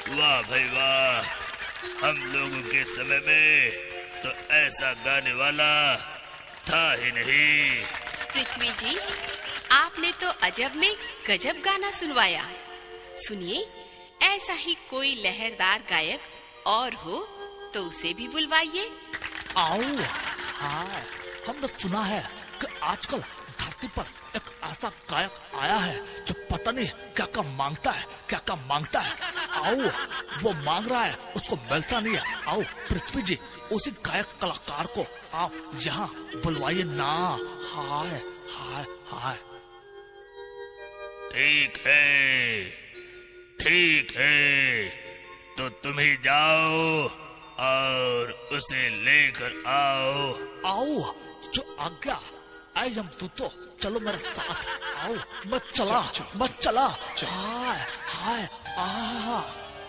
वाह भाई वाह, हम लोगों के समय में तो ऐसा गाने वाला था ही नहीं। पृथ्वी जी, आपने तो अजब में गजब गाना सुनवाया। सुनिए, ऐसा ही कोई लहरदार गायक और हो तो उसे भी बुलवाइए। आओ। हाँ, हमने सुना है कि आजकल धरती पर एक ऐसा गायक आया है जो पता नहीं क्या क्या मांगता है, क्या क्या मांगता है। आओ, वो मांग रहा है, उसको मिलता नहीं है। आओ पृथ्वी जी, उसी गायक कलाकार को आप यहाँ बुलवाइए ना। हाय हाय हाय। ठीक है, ठीक है, तो तुम ही जाओ और उसे लेकर आओ। आओ, जो आज्ञा। आई हम तो चलो मेरे साथ। आओ, मत चला। हाय हाय आ।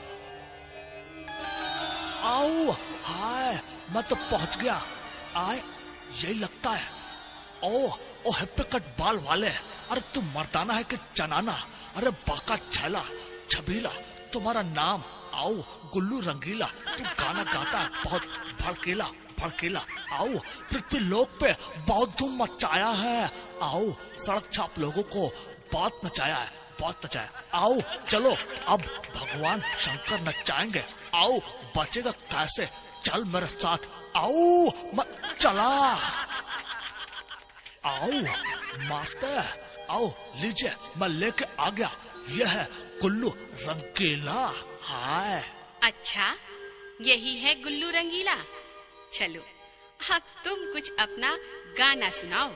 आओ, हाय, मैं तो पहुंच गया। आए, यही लगता है। ओ हिप्पी कट बाल वाले, अरे तू मर्दाना है कि जनाना? अरे बाका छैला छबीला, तुम्हारा नाम? आओ गुल्लू रंगीला, तू गाना गाता है बहुत भड़केला। आओ, पृथ्वी लोक पे बहुत धूम मचाया है। आओ, सड़क छाप लोगों को बहुत नचाया है। आओ चलो, अब भगवान शंकर नचाएंगे। आओ, बचेगा कैसे? चल मेरे साथ। आओ, मत चला। आओ माते, आओ लीजिए, मैं लेके आ गया। यह है गुल्लू रंगीला। हाय। अच्छा, यही है गुल्लू रंगीला। चलो, अब तुम कुछ अपना गाना सुनाओ।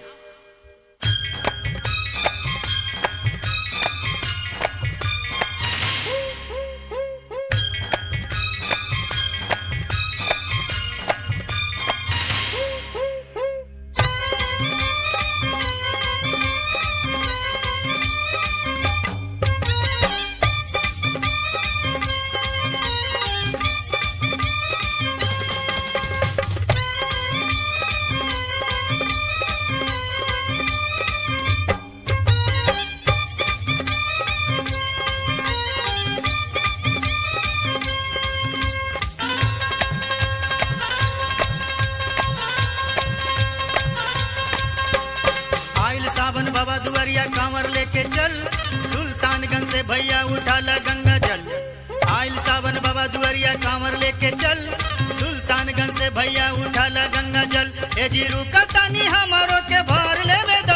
बाबा दुआरिया कांवर लेके चल, सुल्तानगंज से भैया उठा ला गंगा जल। आइल सावन बाबा दुआरिया कांवर लेके चल, सुल्तानगंज से भैया उठा ला गंगा जल। ए जी रुका तानी हमारो के भर ले बेदा,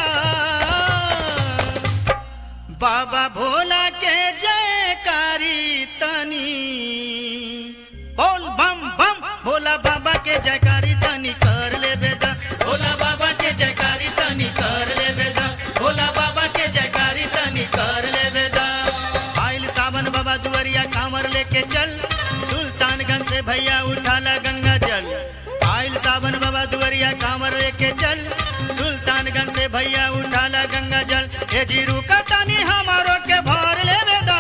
बाबा भोला के जयकारी तनी बोल बम बम। भोला बाबा के जयकारी तनी कर ले बेदा, भोला बाबा के जयकारी तनी कर ले बेदा, भोला बाबा के जयकारी तनी कर ले बेदा। आइल सावन बाबा दुआरिया कांवर लेके चल, सुल्तानगंज से भैया उठा ला गंगा जल। आइल सावन बाबा दुआरिया कांवर लेके चल, सुल्तानगंज से भैया उठा ला गंगा जल। ए जी रुका तानी हमारो के भर ले बेदा,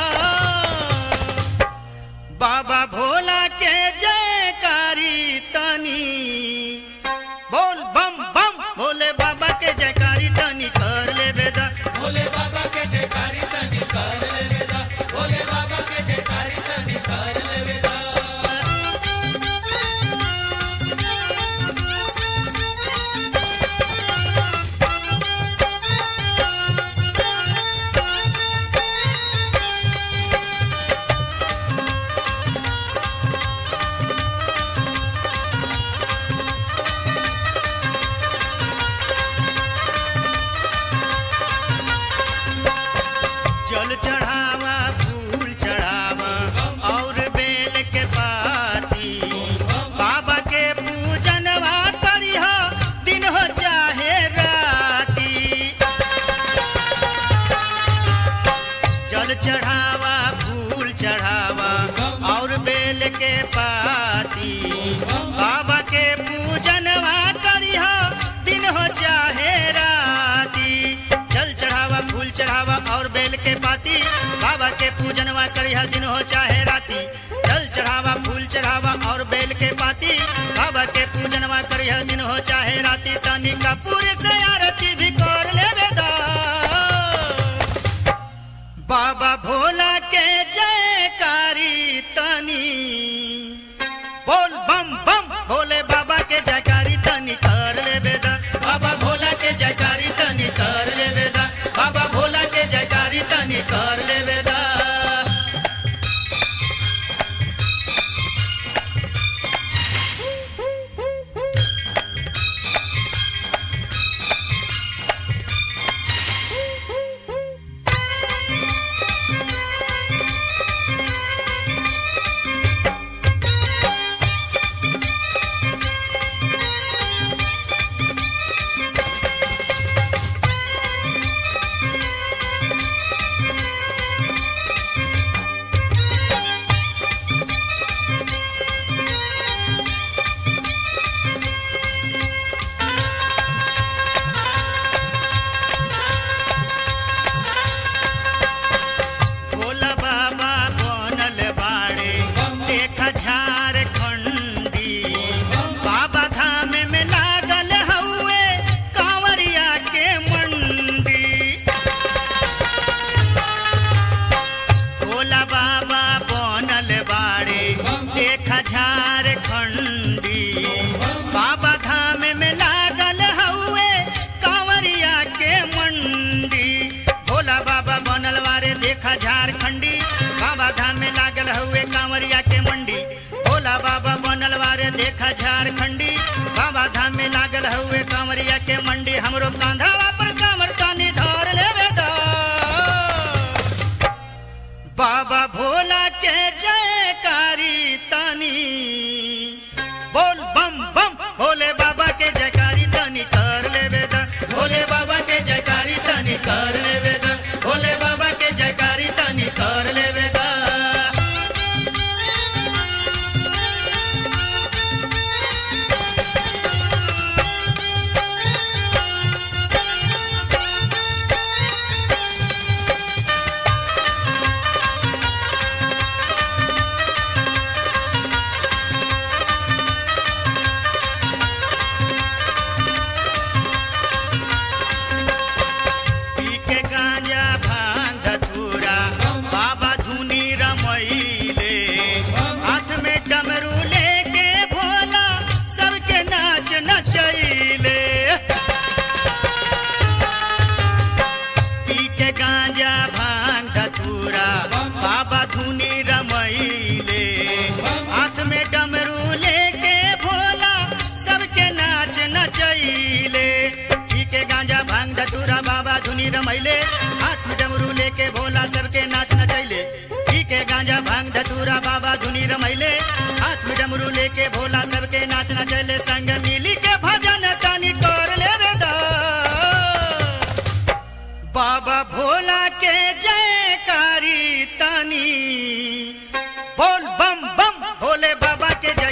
बाबा भोला के जयकारी तनी बोल बम बम। भोले बाबा के जयकारी तनी कर ले बेदा, भोले बाबा के जयकारी तनी कर ले बेदा, भोले बाबा के जयकारी तनी कर ले बेदा। जल चढ़ावा, फूल चढ़ावा और बेल के पाती, बाबा के पूजनवा करिहा दिन हो चाहे राती। जल चढ़ावा, फूल चढ़ावा और बेल के पाती, बाबा के पूजनवा करिहा दिन हो चाहे राती। जल चढ़ावा, फूल चढ़ावा और बेल के पाती, बाबा के पूजनवा करिहा दिन हो चाहे राती। जल चढ़ावा, फूल चढ़ावा और बेल के पाती, बाबा के पूजनवा करिहा दिन हो चाहे राती। तनी कपूर से आरती भी कर ले बेदा, बाबा भोला के जयकारी देखा झारखंडी, बाबा धाम में लागल हुए कांवरिया के मंडी। भोला बाबा बनल वारे देखा झारखंडी, बाबा धाम में लागल हुए कांवरिया के मंडी। हमरो कांधावा पर कांवर तानी धर लेवे दा, बाबा भोला के जयकारी तानी बोल बम बम, भोले बाबा के जयकारी तानी कर लेवे दा, भोले बाबा के जयकारी तानी कर लेवे दा, भोले बाबा के जयकारी तानी कर लेवे दा। रमैले हाथ में डमरू लेके भोला सबके नाच नचैले। ठीक है गांजा भांग धतूरा बाबा धुनी रमैले, हाथ में डमरू लेके भोला सबके नाच नचैले। संग मिली के भजन तानी कर लेवे दा, बाबा भोला के जयकारी तानी बोल बम बम, भोले बाबा के